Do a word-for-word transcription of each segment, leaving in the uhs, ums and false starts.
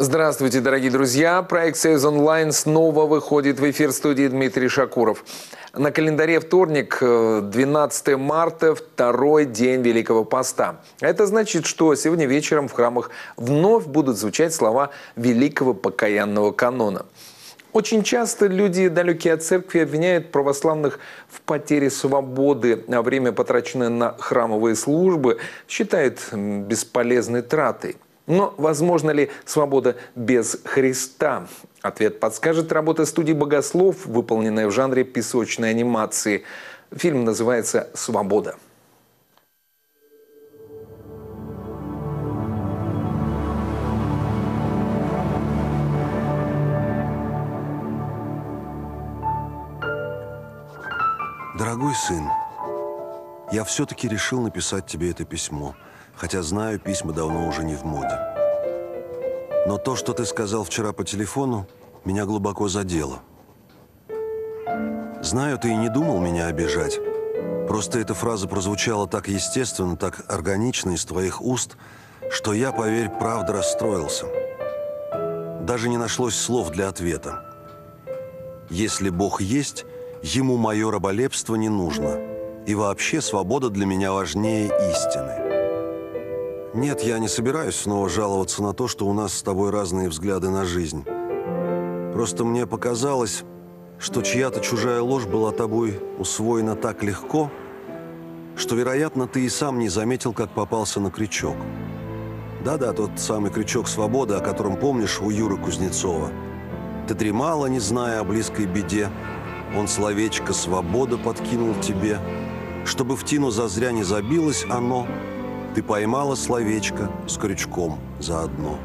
Здравствуйте, дорогие друзья! Проект «Союз Онлайн» снова выходит в эфир, в студии Дмитрий Шакуров. На календаре вторник, двенадцатое марта, второй день Великого Поста. Это значит, что сегодня вечером в храмах вновь будут звучать слова Великого Покаянного Канона. Очень часто люди, далекие от церкви, обвиняют православных в потере свободы, а время, потраченное на храмовые службы, считают бесполезной тратой. Но возможно ли свобода без Христа? Ответ подскажет работа студии «Богослов», выполненная в жанре песочной анимации. Фильм называется «Свобода». Дорогой сын, я все-таки решил написать тебе это письмо. Хотя знаю, письма давно уже не в моде. Но то, что ты сказал вчера по телефону, меня глубоко задело. Знаю, ты и не думал меня обижать. Просто эта фраза прозвучала так естественно, так органично из твоих уст, что я, поверь, правда расстроился. Даже не нашлось слов для ответа. Если Бог есть, ему мое раболепство не нужно. И вообще свобода для меня важнее истины. Нет, я не собираюсь снова жаловаться на то, что у нас с тобой разные взгляды на жизнь. Просто мне показалось, что чья-то чужая ложь была тобой усвоена так легко, что, вероятно, ты и сам не заметил, как попался на крючок. Да-да, тот самый крючок свободы, о котором помнишь у Юры Кузнецова. Ты дремала, не зная о близкой беде. Он словечко «свобода» подкинул тебе. Чтобы в тину зазря не забилось оно, ты поймала словечко с крючком заодно.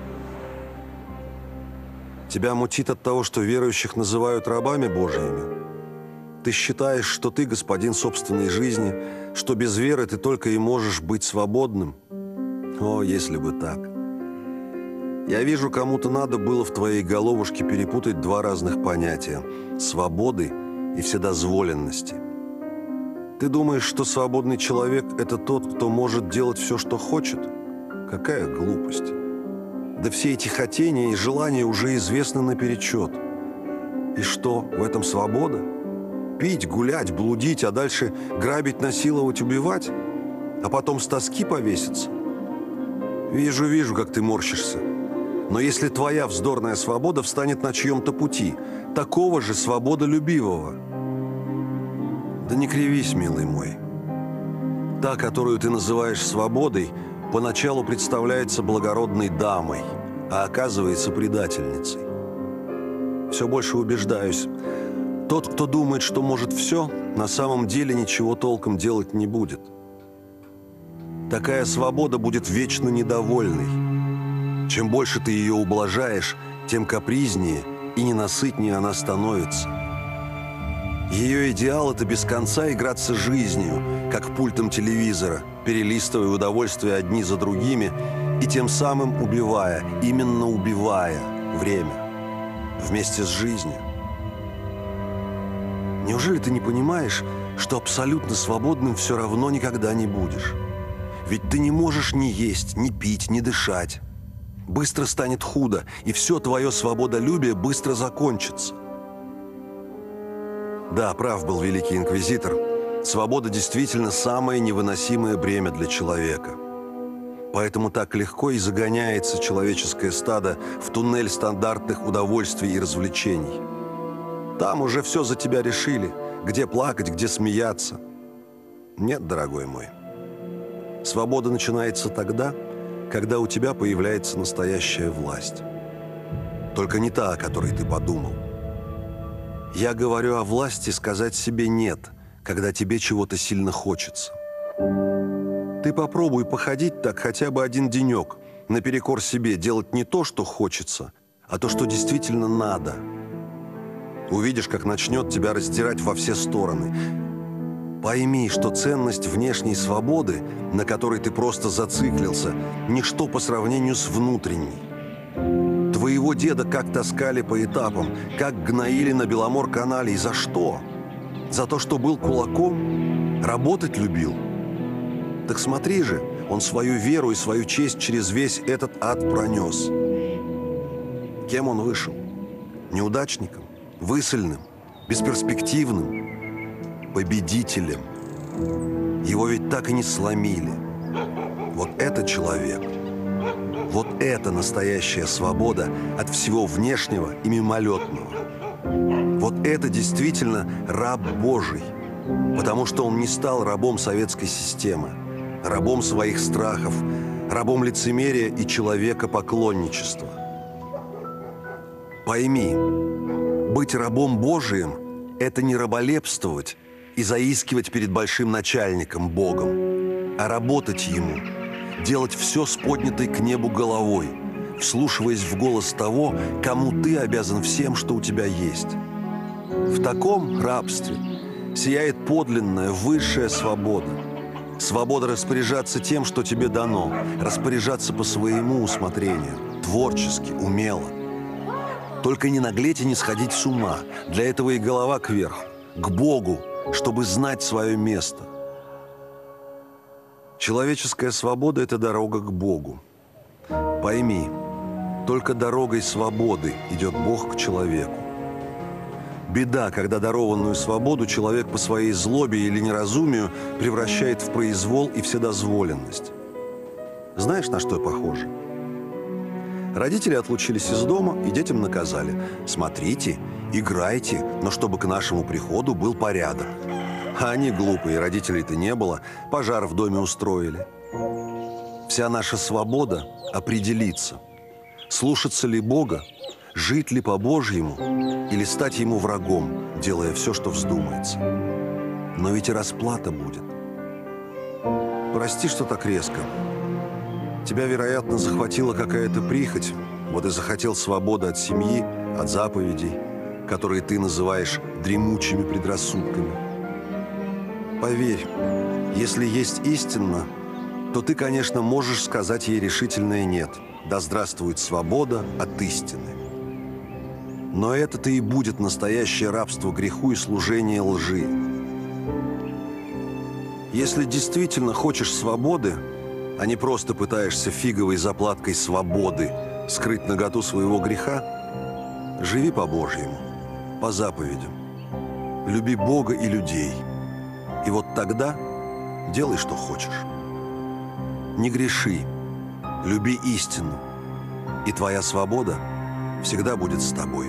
Тебя мутит от того, что верующих называют рабами Божьими? Ты считаешь, что ты господин собственной жизни, что без веры ты только и можешь быть свободным? О, если бы так. Я вижу, кому-то надо было в твоей головушке перепутать два разных понятия – свободы и вседозволенности. Ты думаешь, что свободный человек – это тот, кто может делать все, что хочет? Какая глупость! Да все эти хотения и желания уже известны наперечет. И что, в этом свобода? Пить, гулять, блудить, а дальше грабить, насиловать, убивать? А потом с тоски повеситься? Вижу, вижу, как ты морщишься. Но если твоя вздорная свобода встанет на чьем-то пути, такого же свободолюбивого – да не кривись, милый мой. Та, которую ты называешь свободой, поначалу представляется благородной дамой, а оказывается предательницей. Все больше убеждаюсь. Тот, кто думает, что может все, на самом деле ничего толком делать не будет. Такая свобода будет вечно недовольной. Чем больше ты ее ублажаешь, тем капризнее и ненасытнее она становится. Ее идеал – это без конца играться жизнью, как пультом телевизора, перелистывая удовольствия одни за другими и тем самым убивая, именно убивая время вместе с жизнью. Неужели ты не понимаешь, что абсолютно свободным все равно никогда не будешь? Ведь ты не можешь ни есть, ни пить, ни дышать. Быстро станет худо, и все твое свободолюбие быстро закончится. Да, прав был великий инквизитор. Свобода действительно самое невыносимое бремя для человека. Поэтому так легко и загоняется человеческое стадо в туннель стандартных удовольствий и развлечений. Там уже все за тебя решили, где плакать, где смеяться. Нет, дорогой мой. Свобода начинается тогда, когда у тебя появляется настоящая власть. Только не та, о которой ты подумал. Я говорю о власти сказать себе «нет», когда тебе чего-то сильно хочется. Ты попробуй походить так хотя бы один денек, наперекор себе, делать не то, что хочется, а то, что действительно надо. Увидишь, как начнет тебя раздирать во все стороны. Пойми, что ценность внешней свободы, на которой ты просто зациклился, ничто по сравнению с внутренней. Твоего деда как таскали по этапам, как гноили на Беломор-канале. И за что? За то, что был кулаком? Работать любил? Так смотри же, он свою веру и свою честь через весь этот ад пронес. Кем он вышел? Неудачником? Высыльным? Бесперспективным? Победителем? Его ведь так и не сломили. Вот это человек. Вот это настоящая свобода от всего внешнего и мимолетного. Вот это действительно раб Божий. Потому что он не стал рабом советской системы, рабом своих страхов, рабом лицемерия и человекопоклонничества. Пойми, быть рабом Божиим – это не раболепствовать и заискивать перед большим начальником, Богом, а работать Ему, делать все с поднятой к небу головой, вслушиваясь в голос того, кому ты обязан всем, что у тебя есть. В таком рабстве сияет подлинная, высшая свобода. Свобода распоряжаться тем, что тебе дано, распоряжаться по своему усмотрению, творчески, умело. Только не наглеть и не сходить с ума. Для этого и голова кверху, к Богу, чтобы знать свое место. Человеческая свобода – это дорога к Богу. Пойми, только дорогой свободы идет Бог к человеку. Беда, когда дарованную свободу человек по своей злобе или неразумию превращает в произвол и вседозволенность. Знаешь, на что похоже? Родители отлучились из дома и детям наказали: смотрите, играйте, но чтобы к нашему приходу был порядок. А они глупые, родителей-то не было, пожар в доме устроили. Вся наша свобода определится, слушаться ли Бога, жить ли по-божьему или стать ему врагом, делая все, что вздумается. Но ведь и расплата будет. Прости, что так резко. Тебя, вероятно, захватила какая-то прихоть, вот и захотел свободы от семьи, от заповедей, которые ты называешь дремучими предрассудками. Поверь, если есть истина, то ты, конечно, можешь сказать ей решительное «нет». Да здравствует свобода от истины. Но это-то и будет настоящее рабство греху и служение лжи. Если действительно хочешь свободы, а не просто пытаешься фиговой заплаткой свободы скрыть наготу своего греха, живи по-божьему, по заповедям. Люби Бога и людей. И вот тогда делай, что хочешь. Не греши, люби истину, и твоя свобода всегда будет с тобой.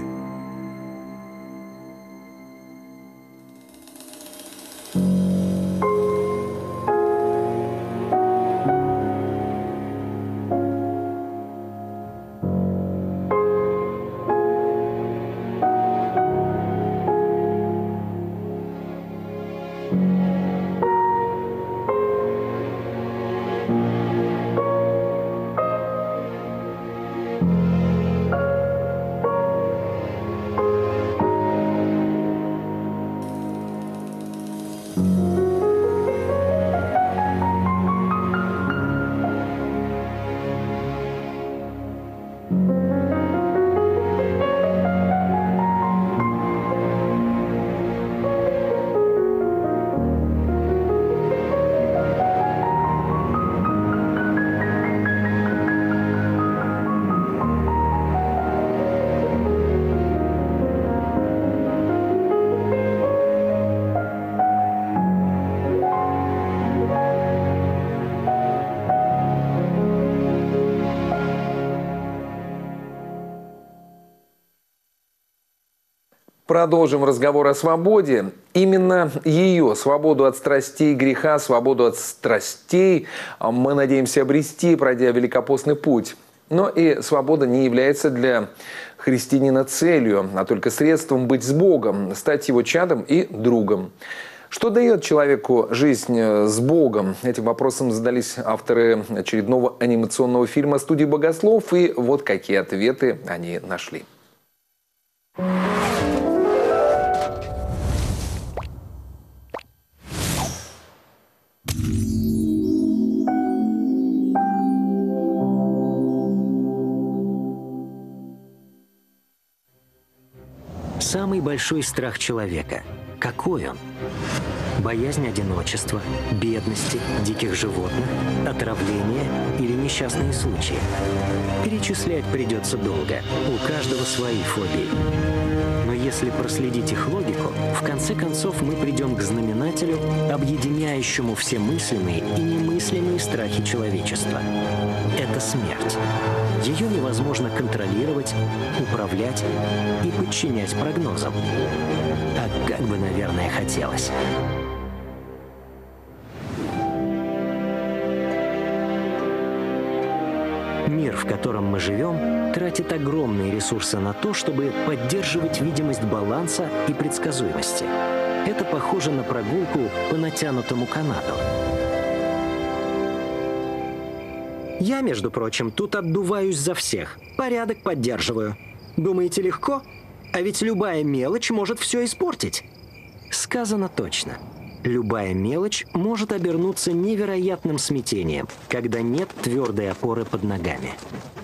Продолжим разговор о свободе. Именно ее, свободу от страстей греха, свободу от страстей, мы надеемся обрести, пройдя великопостный путь. Но и свобода не является для христианина целью, а только средством быть с Богом, стать его чадом и другом. Что дает человеку жизнь с Богом? Этим вопросом задались авторы очередного анимационного фильма «Студии богослов», и вот какие ответы они нашли. Самый большой страх человека. Какой он? Боязнь одиночества, бедности, диких животных, отравления или несчастные случаи. Перечислять придется долго, у каждого свои фобии. Но если проследить их логику, в конце концов мы придем к знаменателю, объединяющему все мыслимые и немыслимые страхи человечества. Это смерть. Ее невозможно контролировать, управлять и подчинять прогнозам. А как бы, наверное, хотелось. Мир, в котором мы живем, тратит огромные ресурсы на то, чтобы поддерживать видимость баланса и предсказуемости. Это похоже на прогулку по натянутому канату. Я, между прочим, тут отдуваюсь за всех. Порядок поддерживаю. Думаете, легко? А ведь любая мелочь может все испортить. Сказано точно. Любая мелочь может обернуться невероятным смятением, когда нет твердой опоры под ногами.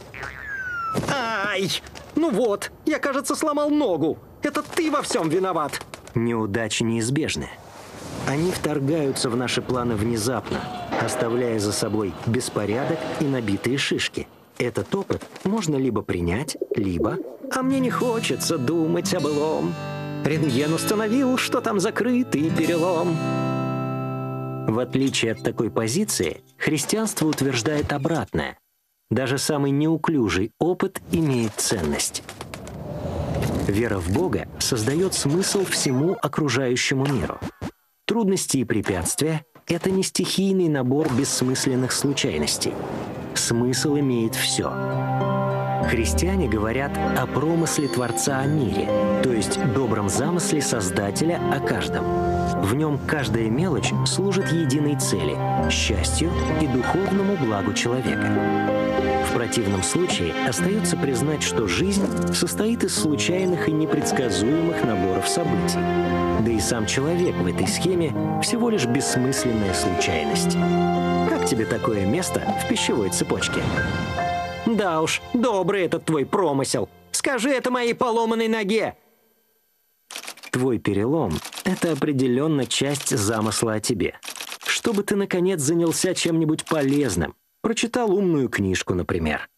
Ай! Ну вот, я, кажется, сломал ногу. Это ты во всем виноват. Неудачи неизбежны. Они вторгаются в наши планы внезапно, оставляя за собой беспорядок и набитые шишки. Этот опыт можно либо принять, либо... А мне не хочется думать о былом. Рентген установил, что там закрытый перелом. В отличие от такой позиции, христианство утверждает обратное. Даже самый неуклюжий опыт имеет ценность. Вера в Бога создает смысл всему окружающему миру. Трудности и препятствия — это не стихийный набор бессмысленных случайностей. Смысл имеет все. Христиане говорят о промысле Творца о мире, то есть добром замысле Создателя о каждом. В нем каждая мелочь служит единой цели — счастью и духовному благу человека. В противном случае остается признать, что жизнь состоит из случайных и непредсказуемых наборов событий. Да и сам человек в этой схеме всего лишь бессмысленная случайность. Как тебе такое место в пищевой цепочке? Да уж, добрый этот твой промысел. Скажи это моей поломанной ноге. Твой перелом — это определенно часть замысла о тебе. Чтобы ты, наконец, занялся чем-нибудь полезным. Прочитал умную книжку, например.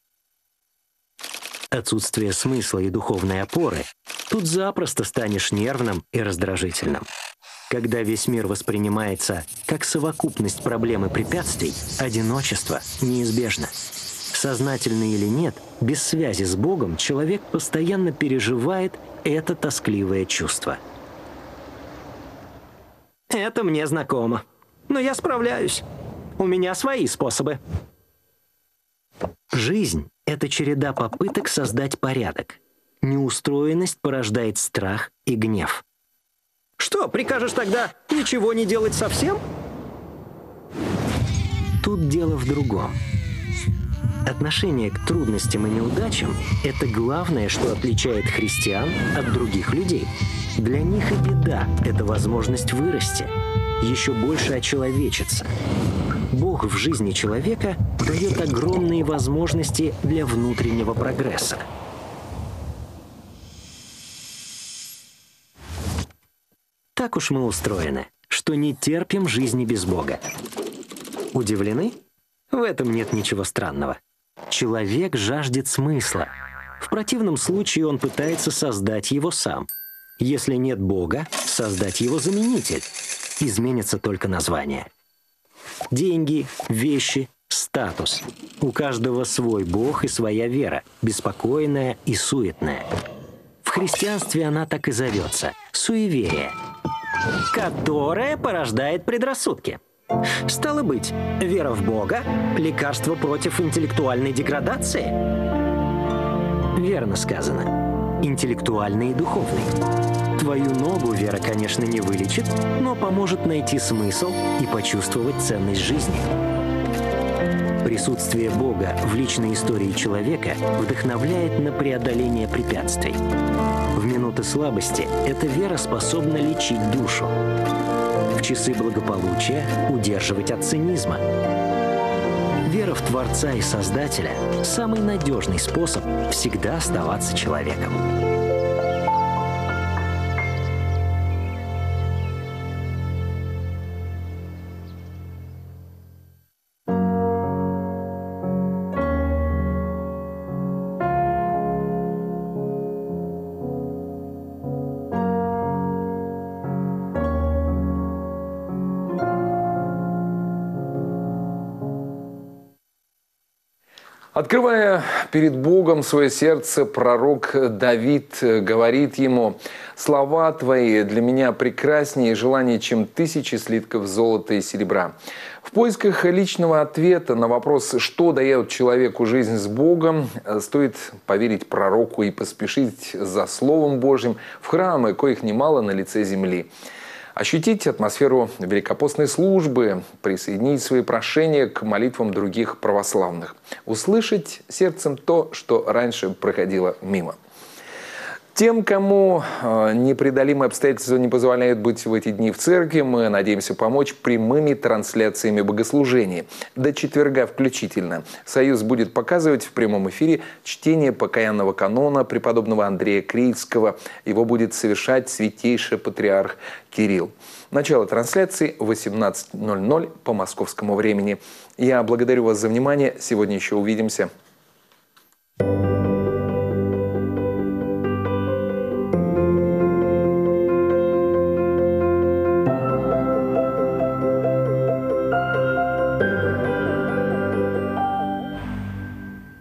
Отсутствие смысла и духовной опоры — тут запросто станешь нервным и раздражительным. Когда весь мир воспринимается как совокупность проблем и препятствий, одиночество неизбежно. Сознательно или нет, без связи с Богом человек постоянно переживает это тоскливое чувство. Это мне знакомо. Но я справляюсь. У меня свои способы. Жизнь — это череда попыток создать порядок. Неустроенность порождает страх и гнев. Что, прикажешь тогда ничего не делать совсем? Тут дело в другом. Отношение к трудностям и неудачам — это главное, что отличает христиан от других людей. Для них и беда — это возможность вырасти, еще больше очеловечиться. Бог в жизни человека дает огромные возможности для внутреннего прогресса. Так уж мы устроены, что не терпим жизни без Бога. Удивлены? В этом нет ничего странного. Человек жаждет смысла. В противном случае он пытается создать его сам. Если нет Бога, создать его заменитель. Изменится только название. Деньги, вещи, статус. У каждого свой Бог и своя вера, беспокойная и суетная. В христианстве она так и зовется — суеверие, которое порождает предрассудки. Стало быть, вера в Бога — лекарство против интеллектуальной деградации? Верно сказано. Интеллектуальной и духовной. Твою ногу вера, конечно, не вылечит, но поможет найти смысл и почувствовать ценность жизни. Присутствие Бога в личной истории человека вдохновляет на преодоление препятствий. В минуты слабости эта вера способна лечить душу. В часы благополучия удерживать от цинизма. Вера в Творца и Создателя — самый надежный способ всегда оставаться человеком. Открывая перед Богом свое сердце, пророк Давид говорит ему: «Слова твои для меня прекраснее желания, чем тысячи слитков золота и серебра». В поисках личного ответа на вопрос, что дает человеку жизнь с Богом, стоит поверить пророку и поспешить за Словом Божьим в храмы, коих немало на лице земли. Ощутить атмосферу великопостной службы, присоединить свои прошения к молитвам других православных. Услышать сердцем то, что раньше проходило мимо. Тем, кому непреодолимые обстоятельства не позволяют быть в эти дни в церкви, мы надеемся помочь прямыми трансляциями богослужений. До четверга включительно. Союз будет показывать в прямом эфире чтение покаянного канона преподобного Андрея Крицкого. Его будет совершать святейший патриарх Кирилл. Начало трансляции в восемнадцать ноль ноль по московскому времени. Я благодарю вас за внимание. Сегодня еще увидимся.